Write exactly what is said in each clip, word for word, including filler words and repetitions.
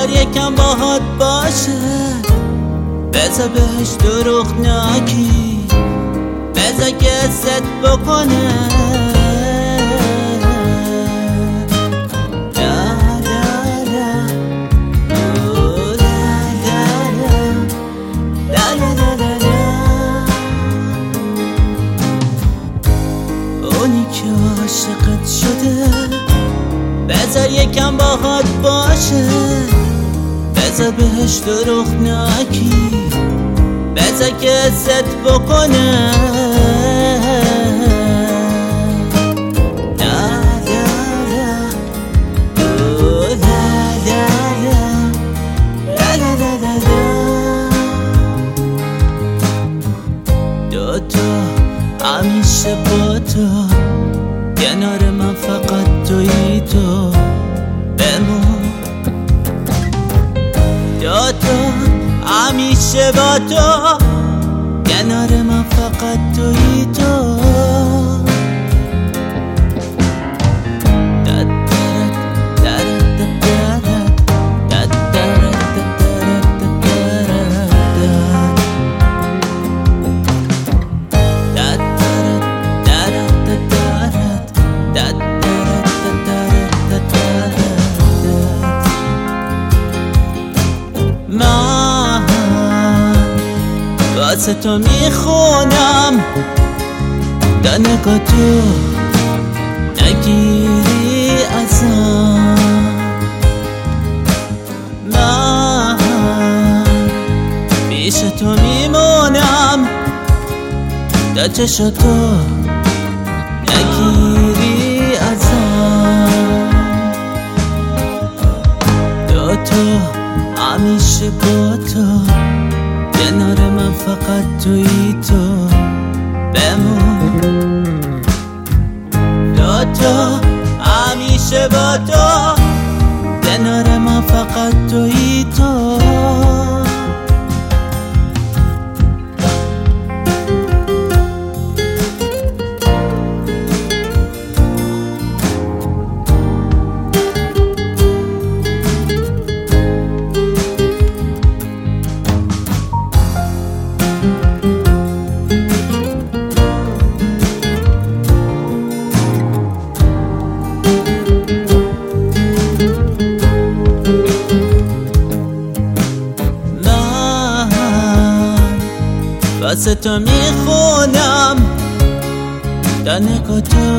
بذار یکم باهات باشه، بذار بهش دروغ نگی، بذار گست بکنه. اونی که عاشقت شده بذار یکم باهات باشه، بذار بهش دروغ نگی، بذار گست بکنه. دوتا همیشه با تو، کنار من فقط تویی تو بمون. دوتا همیشه با تو، کنار من فقط تویی تو. من واسه تو میخونم تا نگاه تو نگیری ازم. من پیش تو میمونم تا چشم تو نگیری ازم. دوتا همیشه با تو، کنار من فقط تویی تو بمون. دوتا همیشه با تو، کنار من فقط تویی تو. واسه تو میخونم تا نگاه تو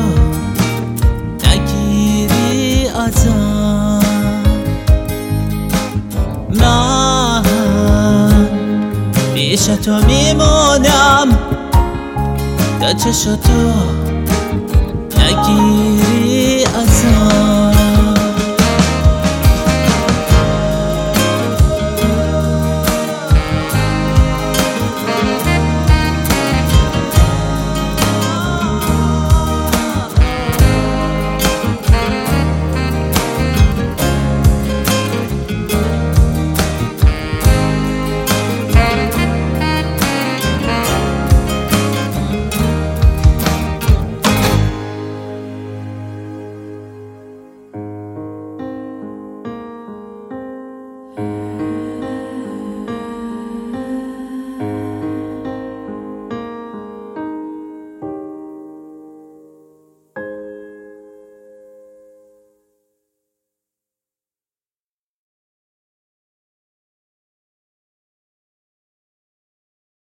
نگیری ازم. من پیش تو میمونم تا چشم تو نگیری ازم.